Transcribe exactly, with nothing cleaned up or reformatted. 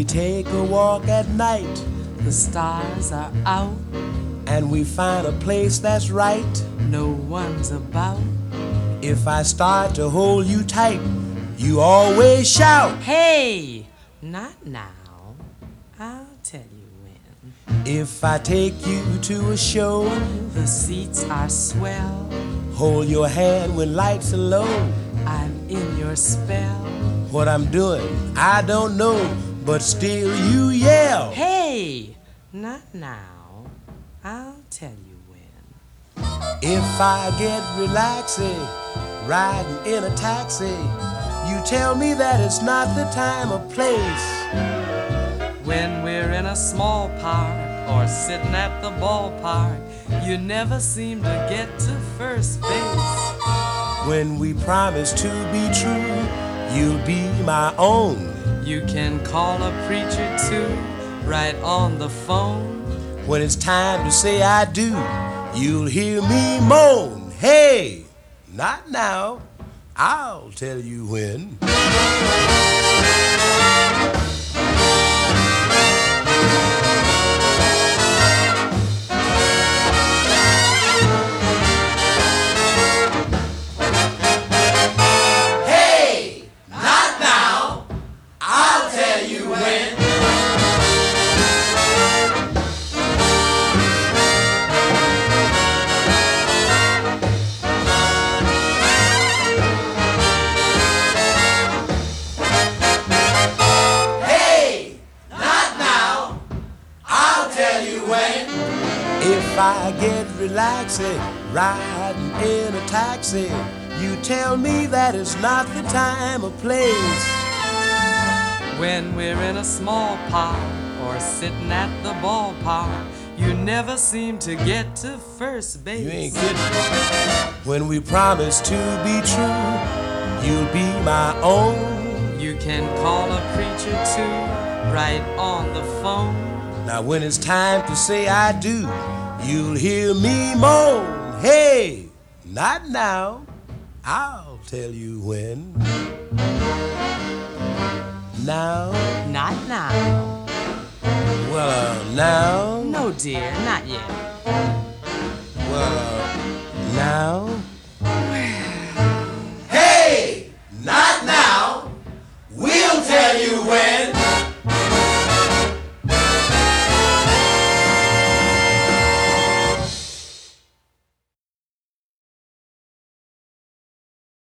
take a walk at night, the stars are out, and we find a place that's right. no one's about. If I start to hold you tight, you always shout. Hey, not now, I'll tell you when. If I take you to a show, The seats are swell, hold your hand when lights are low. I'm in your spell. What I'm doing, I don't know, but still you yell. Hey, not now, I'll tell you when. If I get relaxing, riding in a taxi, you tell me that it's not the time or place. When we're in a small park or sitting at the ballpark, you never seem to get to first base. When we promise to be true, you'll be my own. You can call a preacher too, right on the phone. When it's time to say I do, you'll hear me moan. Hey, not now, I'll tell you when. If I get relaxing, riding in a taxi, you tell me that it's not the time or place. When we're in a small park or sitting at the ballpark, you never seem to get to first base. You ain't kidding. When we promise to be true, you'll be my own. You can call a preacher too, right on the phone. Now when it's time to say I do, you'll hear me moan. Hey, not now, I'll tell you when. Now? Not now. Well, uh, now? No, dear, not yet.